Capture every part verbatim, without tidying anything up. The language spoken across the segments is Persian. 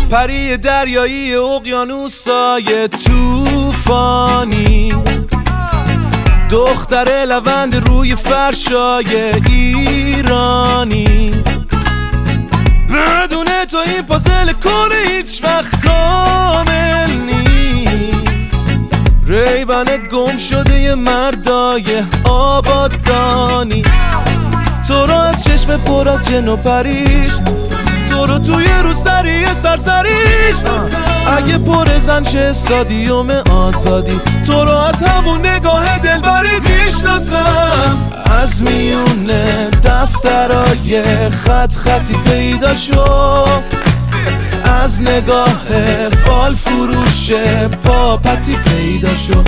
پری دریایی اقیانوسای توفانی، دختر لوند روی فرشای ایرانی. بدون تو این پازل کن هیچ وقت کامل نیست. ریبن گم شده ی مردای آبادانی، تو رو از چشم پر از جن و پریش، تو رو توی روسری سرسریش. اگه پر زن چه استادیوم آزادی، تو رو از همون نگاه دلبری میشناسم. از میونه دفترای خط خطی پیدا شد، از نگاه فال فروش پاپتی پیدا شد.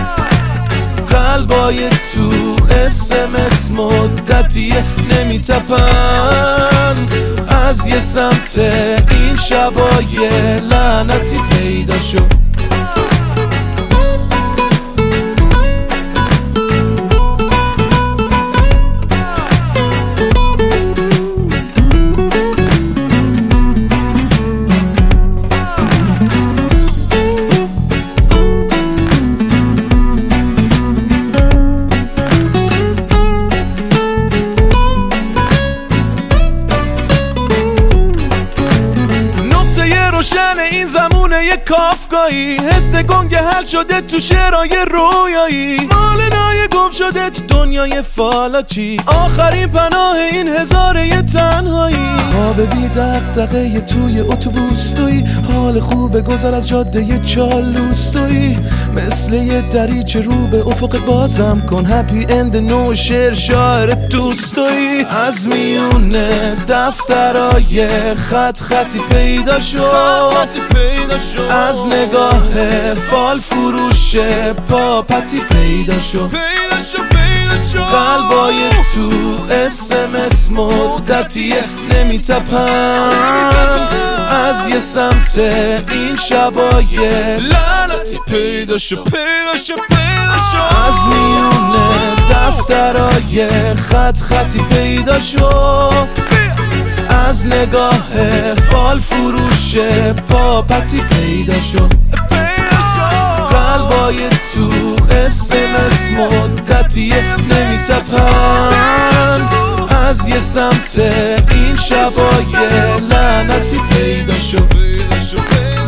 قلبای تو اسمس مدتیه نمیتپن، از یه سمت این شبای لعنتی پیدا شد. این زمونه یه کافگاهی، حس گنگ حل شده تو شعرهای رویایی. مال نای گم شده تو دنیای فالاچی، آخرین پناه این هزاره یه تنهایی. خواب بی دقدقه یه توی اتوبوس توی، حال خوبه گذر از جاده یه چالوس توی. مثل یه دریچه رو به افق بازم کن، هپی اند نو شعر شاعر دوستوی. از میونه دفترای خط خطی پیدا شد، از نگاه فال فروش پاپتی پیدا شد. قلبای تو اسمس مدتیه نمیتپن، از یه سمت این شبای لعنتی پیدا شد پیدا شد پیدا شد. از میونه دفترای خط خطی پیدا شد، از نگاه فال فروش پاپتی پیدا شد. قلبای تو اسمس مدتیه نمیتپن، از یه سمت این شبای لعنتی پیدا شد.